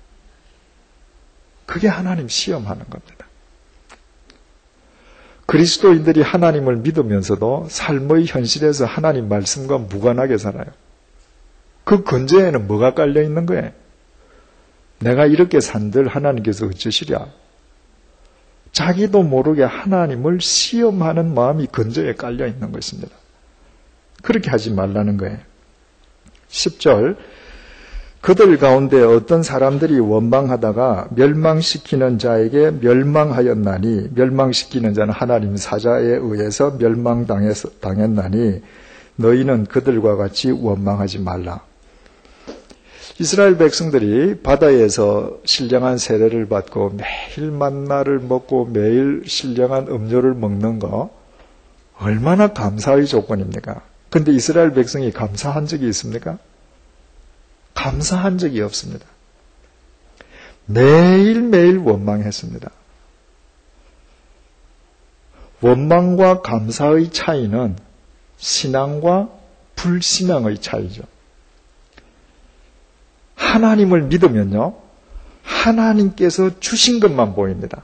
그게 하나님 시험하는 겁니다. 그리스도인들이 하나님을 믿으면서도 삶의 현실에서 하나님 말씀과 무관하게 살아요. 그 근저에는 뭐가 깔려 있는 거예요? 내가 이렇게 산들 하나님께서 어쩌시랴? 자기도 모르게 하나님을 시험하는 마음이 근저에 깔려 있는 것입니다. 그렇게 하지 말라는 거예요. 10절 그들 가운데 어떤 사람들이 원망하다가 멸망시키는 자에게 멸망하였나니 멸망시키는 자는 하나님 사자에 의해서 멸망당했나니 너희는 그들과 같이 원망하지 말라. 이스라엘 백성들이 바다에서 신령한 세례를 받고 매일 만나를 먹고 매일 신령한 음료를 먹는 거 얼마나 감사의 조건입니까? 그런데 이스라엘 백성이 감사한 적이 있습니까? 감사한 적이 없습니다. 매일매일 원망했습니다. 원망과 감사의 차이는 신앙과 불신앙의 차이죠. 하나님을 믿으면요, 하나님께서 주신 것만 보입니다.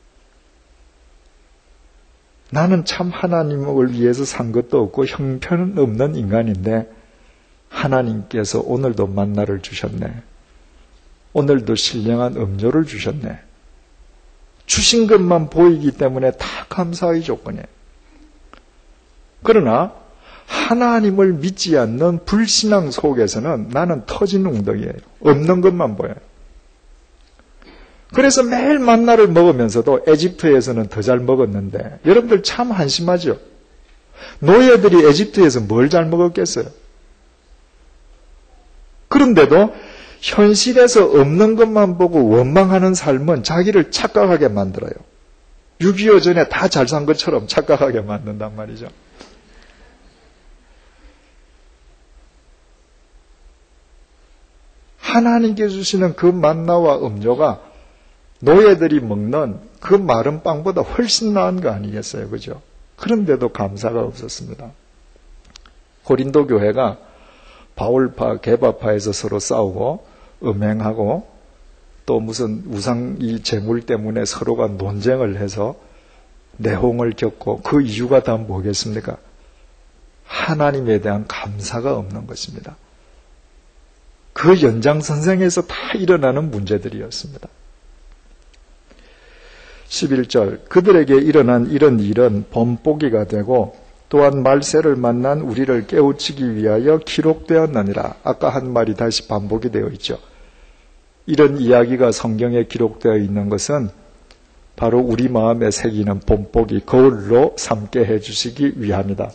나는 참 하나님을 위해서 산 것도 없고 형편없는 인간인데 하나님께서 오늘도 만나를 주셨네. 오늘도 신령한 음료를 주셨네. 주신 것만 보이기 때문에 다 감사의 조건이에요. 그러나 하나님을 믿지 않는 불신앙 속에서는 나는 터진 웅덩이에요. 없는 것만 보여요. 그래서 매일 만나를 먹으면서도 에집트에서는 더 잘 먹었는데 여러분들 참 한심하죠? 노예들이 에집트에서 뭘 잘 먹었겠어요? 그런데도 현실에서 없는 것만 보고 원망하는 삶은 자기를 착각하게 만들어요. 6.25 전에 다 잘 산 것처럼 착각하게 만든단 말이죠. 하나님께 주시는 그 만나와 음료가 노예들이 먹는 그 마른 빵보다 훨씬 나은 거 아니겠어요? 그죠? 그런데도 감사가 없었습니다. 고린도 교회가 바울파, 게바파에서 서로 싸우고 음행하고 또 무슨 우상이 재물 때문에 서로가 논쟁을 해서 내홍을 겪고 그 이유가 다 뭐겠습니까? 하나님에 대한 감사가 없는 것입니다. 그 연장선상에서 다 일어나는 문제들이었습니다. 11절 그들에게 일어난 이런 일은 본보기가 되고 또한 말세를 만난 우리를 깨우치기 위하여 기록되었느니라. 아까 한 말이 다시 반복이 되어 있죠. 이런 이야기가 성경에 기록되어 있는 것은 바로 우리 마음에 새기는 본보기, 거울로 삼게 해주시기 위함이다.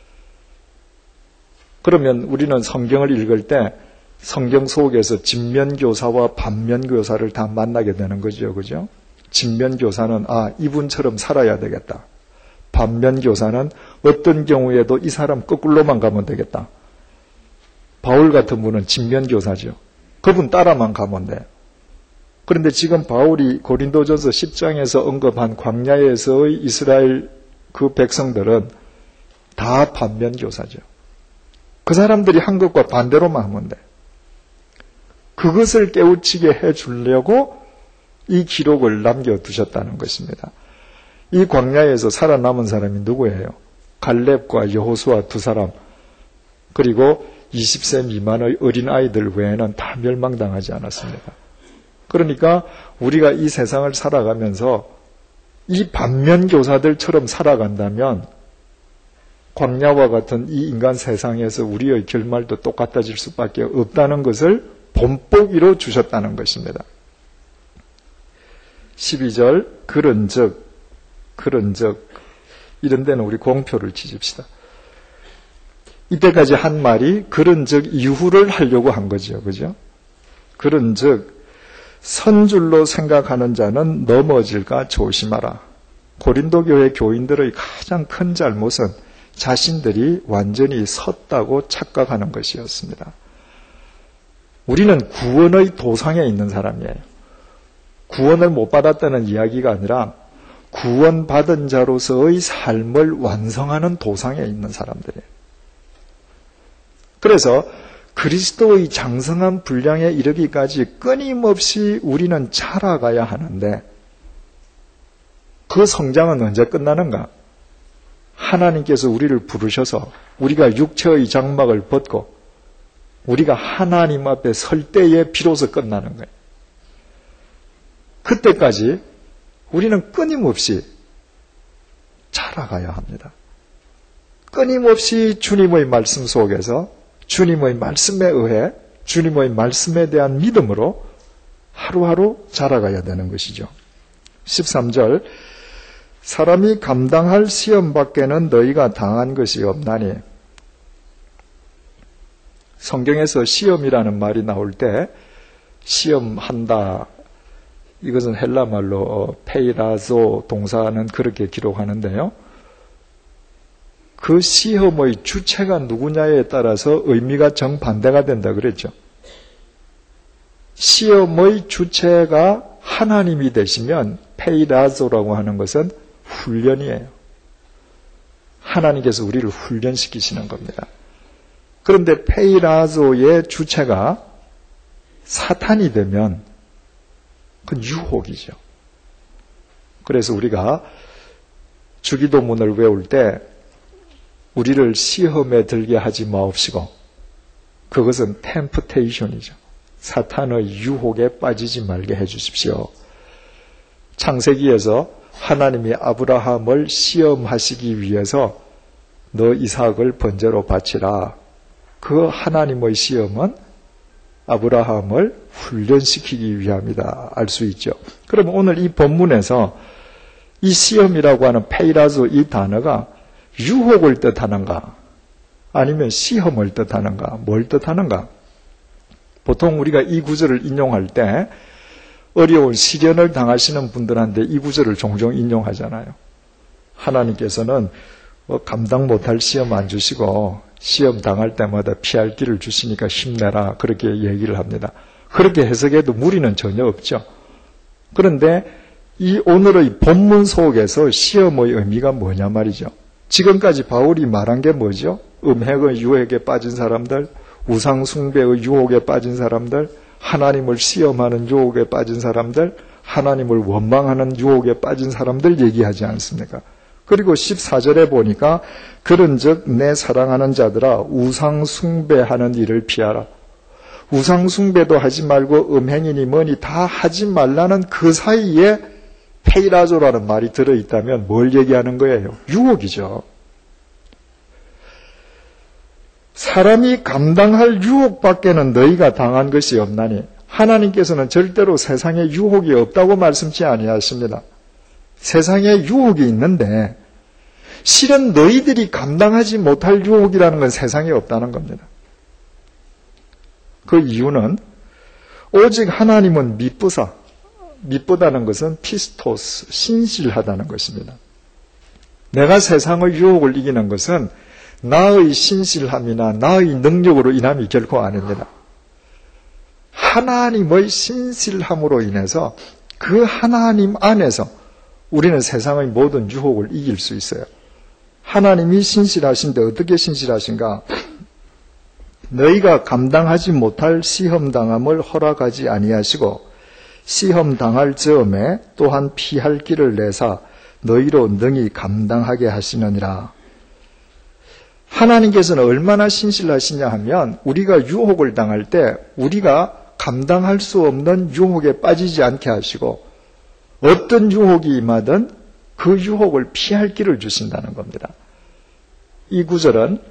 그러면 우리는 성경을 읽을 때 성경 속에서 진면교사와 반면교사를 다 만나게 되는 거죠. 그죠? 진면교사는 이분처럼 살아야 되겠다. 반면교사는 어떤 경우에도 이 사람 거꾸로만 가면 되겠다. 바울 같은 분은 진면교사죠. 그분 따라만 가면 돼. 그런데 지금 바울이 고린도전서 10장에서 언급한 광야에서의 이스라엘 그 백성들은 다 반면교사죠. 그 사람들이 한 것과 반대로만 하면 돼. 그것을 깨우치게 해주려고 이 기록을 남겨두셨다는 것입니다. 이 광야에서 살아남은 사람이 누구예요? 갈렙과 여호수아 두 사람, 그리고 20세 미만의 어린아이들 외에는 다 멸망당하지 않았습니다. 그러니까 우리가 이 세상을 살아가면서 이 반면교사들처럼 살아간다면 광야와 같은 이 인간 세상에서 우리의 결말도 똑같아질 수밖에 없다는 것을 본보기로 주셨다는 것입니다. 12절 그런즉 이런 데는 우리 공표를 지집시다. 이때까지 한 말이 그런즉 이후를 하려고 한 거죠. 그죠? 그런즉 선줄로 생각하는 자는 넘어질까 조심하라. 고린도 교회 교인들의 가장 큰 잘못은 자신들이 완전히 섰다고 착각하는 것이었습니다. 우리는 구원의 도상에 있는 사람이에요. 구원을 못 받았다는 이야기가 아니라 구원받은 자로서의 삶을 완성하는 도상에 있는 사람들이에요. 그래서 그리스도의 장성한 분량에 이르기까지 끊임없이 우리는 자라가야 하는데 그 성장은 언제 끝나는가? 하나님께서 우리를 부르셔서 우리가 육체의 장막을 벗고 우리가 하나님 앞에 설 때에 비로소 끝나는 거예요. 그때까지 우리는 끊임없이 자라가야 합니다. 끊임없이 주님의 말씀 속에서 주님의 말씀에 의해 주님의 말씀에 대한 믿음으로 하루하루 자라가야 되는 것이죠. 13절 사람이 감당할 시험 밖에는 너희가 당한 것이 없나니. 성경에서 시험이라는 말이 나올 때 시험한다, 이것은 헬라말로 페이라조 동사는 그렇게 기록하는데요. 그 시험의 주체가 누구냐에 따라서 의미가 정반대가 된다 그랬죠. 시험의 주체가 하나님이 되시면 페이라조라고 하는 것은 훈련이에요. 하나님께서 우리를 훈련시키시는 겁니다. 그런데 페이라조의 주체가 사탄이 되면 그건 유혹이죠. 그래서 우리가 주기도문을 외울 때 우리를 시험에 들게 하지 마옵시고, 그것은 템프테이션이죠. 사탄의 유혹에 빠지지 말게 해주십시오. 창세기에서 하나님이 아브라함을 시험하시기 위해서 너 이삭을 번제로 바치라. 그 하나님의 시험은 아브라함을 훈련시키기 위함이다. 알 수 있죠. 그럼 오늘 이 본문에서 이 시험이라고 하는 페이라조 이 단어가 유혹을 뜻하는가? 아니면 시험을 뜻하는가? 뭘 뜻하는가? 보통 우리가 이 구절을 인용할 때 어려운 시련을 당하시는 분들한테 이 구절을 종종 인용하잖아요. 하나님께서는 감당 못할 시험 안 주시고 시험 당할 때마다 피할 길을 주시니까 힘내라, 그렇게 얘기를 합니다. 그렇게 해석해도 무리는 전혀 없죠. 그런데 이 오늘의 본문 속에서 시험의 의미가 뭐냐 말이죠. 지금까지 바울이 말한 게 뭐죠? 음행의 유혹에 빠진 사람들, 우상 숭배의 유혹에 빠진 사람들, 하나님을 시험하는 유혹에 빠진 사람들, 하나님을 원망하는 유혹에 빠진 사람들 얘기하지 않습니까? 그리고 14절에 보니까 그런즉 내 사랑하는 자들아 우상 숭배하는 일을 피하라. 우상 숭배도 하지 말고 음행이니 뭐니 다 하지 말라는 그 사이에 페이라조라는 말이 들어있다면 뭘 얘기하는 거예요? 유혹이죠. 사람이 감당할 유혹밖에는 너희가 당한 것이 없나니. 하나님께서는 절대로 세상에 유혹이 없다고 말씀치 아니하십니다. 세상에 유혹이 있는데 실은 너희들이 감당하지 못할 유혹이라는 건 세상에 없다는 겁니다. 그 이유는 오직 하나님은 미쁘다는 것은 피스토스, 신실하다는 것입니다. 내가 세상의 유혹을 이기는 것은 나의 신실함이나 나의 능력으로 인함이 결코 아닙니다. 하나님의 신실함으로 인해서 그 하나님 안에서 우리는 세상의 모든 유혹을 이길 수 있어요. 하나님이 신실하신데 어떻게 신실하신가? 너희가 감당하지 못할 시험당함을 허락하지 아니하시고 시험 당할 즈음에 또한 피할 길을 내사 너희로 능히 감당하게 하시느니라. 하나님께서는 얼마나 신실하시냐 하면 우리가 유혹을 당할 때 우리가 감당할 수 없는 유혹에 빠지지 않게 하시고 어떤 유혹이 임하든 그 유혹을 피할 길을 주신다는 겁니다. 이 구절은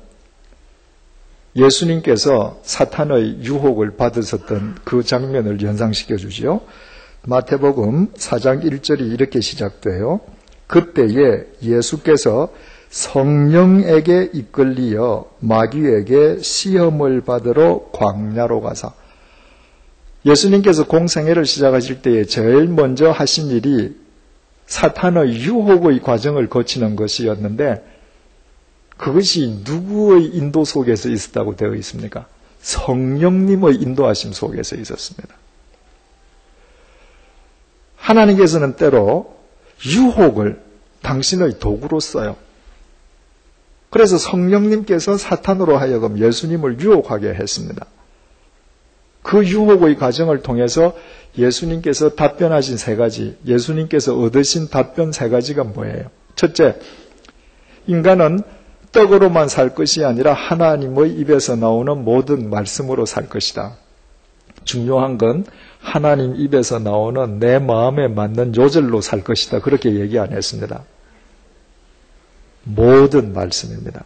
예수님께서 사탄의 유혹을 받으셨던 그 장면을 연상시켜 주지요. 마태복음 4장 1절이 이렇게 시작돼요. 그때에 예수께서 성령에게 이끌리어 마귀에게 시험을 받으러 광야로 가사. 예수님께서 공생애를 시작하실 때에 제일 먼저 하신 일이 사탄의 유혹의 과정을 거치는 것이었는데 그것이 누구의 인도 속에서 있었다고 되어 있습니까? 성령님의 인도하심 속에서 있었습니다. 하나님께서는 때로 유혹을 당신의 도구로 써요. 그래서 성령님께서 사탄으로 하여금 예수님을 유혹하게 했습니다. 그 유혹의 과정을 통해서 예수님께서 답변하신 3가지, 예수님께서 얻으신 답변 3가지가 뭐예요? 첫째, 인간은 떡으로만 살 것이 아니라 하나님의 입에서 나오는 모든 말씀으로 살 것이다. 중요한 건 하나님 입에서 나오는 내 마음에 맞는 요절로 살 것이다. 그렇게 얘기 안 했습니다. 모든 말씀입니다.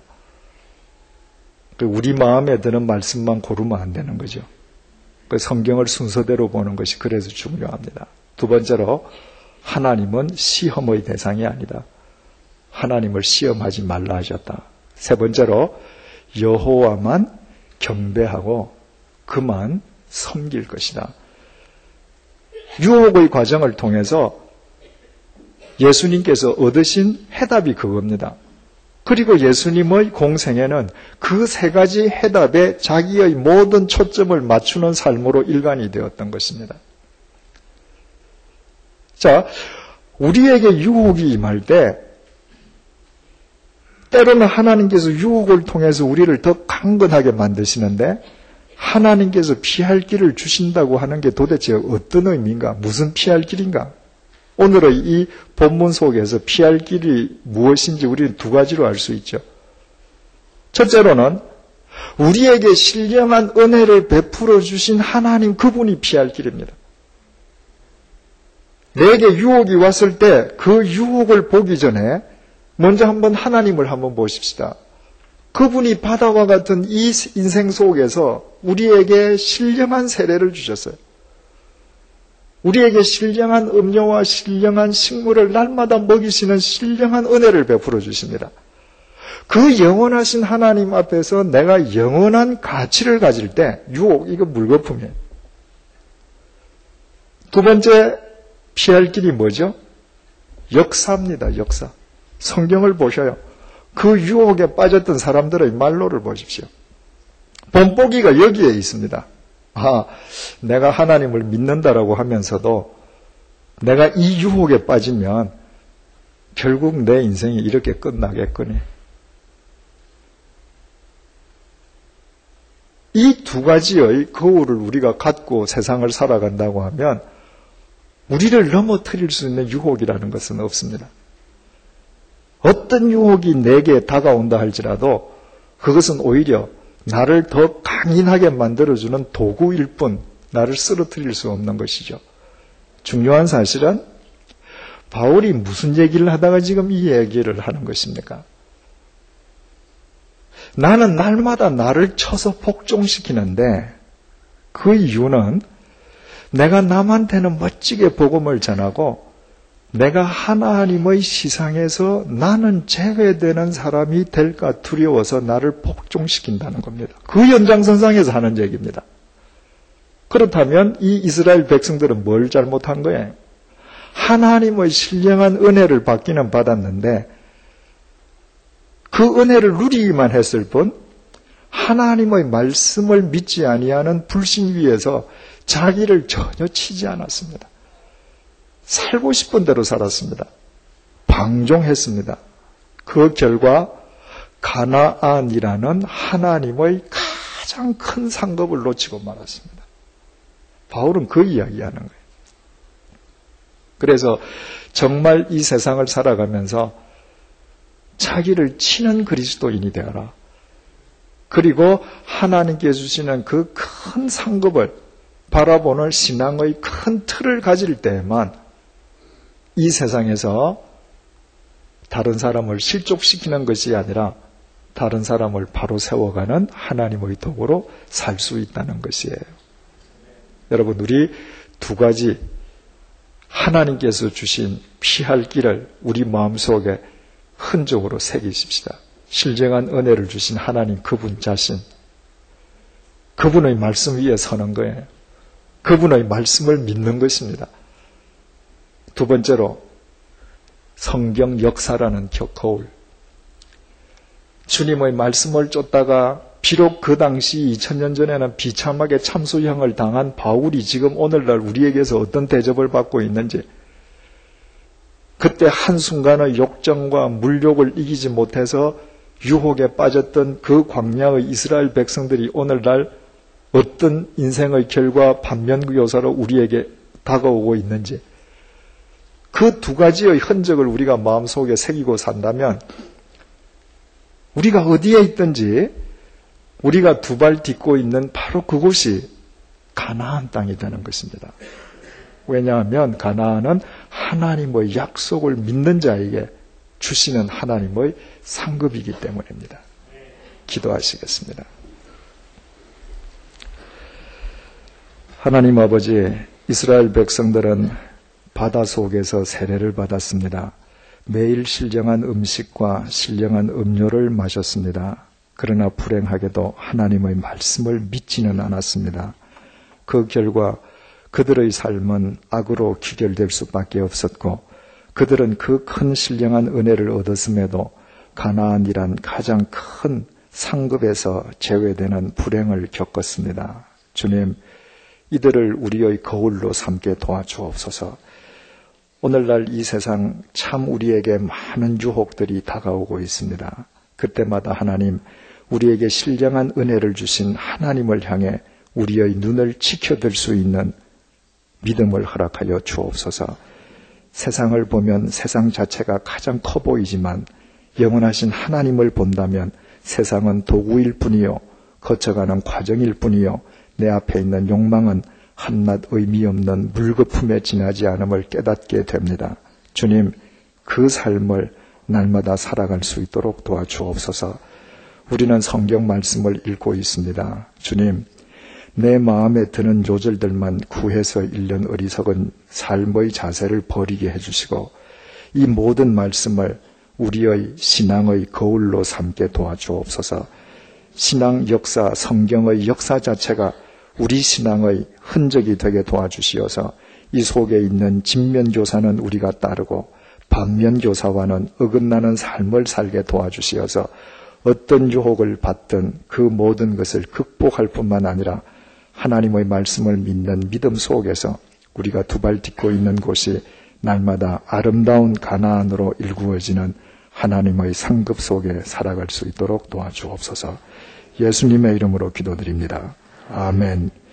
우리 마음에 드는 말씀만 고르면 안 되는 거죠. 성경을 순서대로 보는 것이 그래서 중요합니다. 두 번째로 하나님은 시험의 대상이 아니다. 하나님을 시험하지 말라 하셨다. 세 번째로 여호와만 경배하고 그만 섬길 것이다. 유혹의 과정을 통해서 예수님께서 얻으신 해답이 그겁니다. 그리고 예수님의 공생애는 그 3가지 해답에 자기의 모든 초점을 맞추는 삶으로 일관이 되었던 것입니다. 자, 우리에게 유혹이 임할 때 때로는 하나님께서 유혹을 통해서 우리를 더 강건하게 만드시는데 하나님께서 피할 길을 주신다고 하는 게 도대체 어떤 의미인가? 무슨 피할 길인가? 오늘의 이 본문 속에서 피할 길이 무엇인지 우리는 2가지로 알 수 있죠. 첫째로는 우리에게 신령한 은혜를 베풀어 주신 하나님 그분이 피할 길입니다. 내게 유혹이 왔을 때 그 유혹을 보기 전에 먼저 한번 하나님을 한번 보십시다. 그분이 바다와 같은 이 인생 속에서 우리에게 신령한 세례를 주셨어요. 우리에게 신령한 음료와 신령한 식물을 날마다 먹이시는 신령한 은혜를 베풀어 주십니다. 그 영원하신 하나님 앞에서 내가 영원한 가치를 가질 때 유혹, 이거 물거품이에요. 두 번째 피할 길이 뭐죠? 역사입니다. 역사. 성경을 보셔요. 그 유혹에 빠졌던 사람들의 말로를 보십시오. 본보기가 여기에 있습니다. 내가 하나님을 믿는다라고 하면서도 내가 이 유혹에 빠지면 결국 내 인생이 이렇게 끝나겠거니. 이 2가지의 거울을 우리가 갖고 세상을 살아간다고 하면 우리를 넘어뜨릴 수 있는 유혹이라는 것은 없습니다. 어떤 유혹이 내게 다가온다 할지라도 그것은 오히려 나를 더 강인하게 만들어주는 도구일 뿐 나를 쓰러뜨릴 수 없는 것이죠. 중요한 사실은 바울이 무슨 얘기를 하다가 지금 이 얘기를 하는 것입니까? 나는 날마다 나를 쳐서 복종시키는데 그 이유는 내가 남한테는 멋지게 복음을 전하고 내가 하나님의 시상에서 나는 제외되는 사람이 될까 두려워서 나를 복종시킨다는 겁니다. 그 연장선상에서 하는 얘기입니다. 그렇다면 이 이스라엘 백성들은 뭘 잘못한 거예요? 하나님의 신령한 은혜를 받기는 받았는데 그 은혜를 누리기만 했을 뿐 하나님의 말씀을 믿지 아니하는 불신 위에서 자기를 전혀 치지 않았습니다. 살고 싶은 대로 살았습니다. 방종했습니다. 그 결과 가나안이라는 하나님의 가장 큰 상급을 놓치고 말았습니다. 바울은 그 이야기하는 거예요. 그래서 정말 이 세상을 살아가면서 자기를 치는 그리스도인이 되어라. 그리고 하나님께 주시는 그 큰 상급을 바라보는 신앙의 큰 틀을 가질 때에만 이 세상에서 다른 사람을 실족시키는 것이 아니라 다른 사람을 바로 세워가는 하나님의 도구로 살 수 있다는 것이에요. 여러분, 우리 두 가지 하나님께서 주신 피할 길을 우리 마음속에 흔적으로 새기십시다. 실쟁한 은혜를 주신 하나님 그분 자신, 그분의 말씀 위에 서는 거예요. 그분의 말씀을 믿는 것입니다. 두 번째로 성경 역사라는 거울. 주님의 말씀을 쫓다가 비록 그 당시 2000년 전에는 비참하게 참수형을 당한 바울이 지금 오늘날 우리에게서 어떤 대접을 받고 있는지, 그때 한순간의 욕정과 물욕을 이기지 못해서 유혹에 빠졌던 그 광야의 이스라엘 백성들이 오늘날 어떤 인생의 결과 반면교사로 우리에게 다가오고 있는지, 그 두 가지의 흔적을 우리가 마음속에 새기고 산다면 우리가 어디에 있든지 우리가 두 발 딛고 있는 바로 그곳이 가나안 땅이 되는 것입니다. 왜냐하면 가나안은 하나님의 약속을 믿는 자에게 주시는 하나님의 상급이기 때문입니다. 기도하시겠습니다. 하나님 아버지, 이스라엘 백성들은 바다 속에서 세례를 받았습니다. 매일 신령한 음식과 신령한 음료를 마셨습니다. 그러나 불행하게도 하나님의 말씀을 믿지는 않았습니다. 그 결과 그들의 삶은 악으로 귀결될 수밖에 없었고, 그들은 그 큰 신령한 은혜를 얻었음에도 가나안이란 가장 큰 상급에서 제외되는 불행을 겪었습니다. 주님, 이들을 우리의 거울로 삼게 도와주옵소서. 오늘날 이 세상 참 우리에게 많은 유혹들이 다가오고 있습니다. 그때마다 하나님, 우리에게 신령한 은혜를 주신 하나님을 향해 우리의 눈을 지켜들 수 있는 믿음을 허락하여 주옵소서. 세상을 보면 세상 자체가 가장 커 보이지만 영원하신 하나님을 본다면 세상은 도구일 뿐이요, 거쳐가는 과정일 뿐이요, 내 앞에 있는 욕망은 한낱 의미 없는 물거품에 지나지 않음을 깨닫게 됩니다. 주님, 그 삶을 날마다 살아갈 수 있도록 도와주옵소서. 우리는 성경 말씀을 읽고 있습니다. 주님, 내 마음에 드는 요절들만 구해서 잃는 어리석은 삶의 자세를 버리게 해주시고, 이 모든 말씀을 우리의 신앙의 거울로 삼게 도와주옵소서. 신앙 역사, 성경의 역사 자체가 우리 신앙의 흔적이 되게 도와주시어서 이 속에 있는 진면교사는 우리가 따르고 반면교사와는 어긋나는 삶을 살게 도와주시어서 어떤 유혹을 받든 그 모든 것을 극복할 뿐만 아니라 하나님의 말씀을 믿는 믿음 속에서 우리가 두 발 딛고 있는 곳이 날마다 아름다운 가나안으로 일구어지는 하나님의 상급 속에 살아갈 수 있도록 도와주옵소서. 예수님의 이름으로 기도드립니다. 아멘.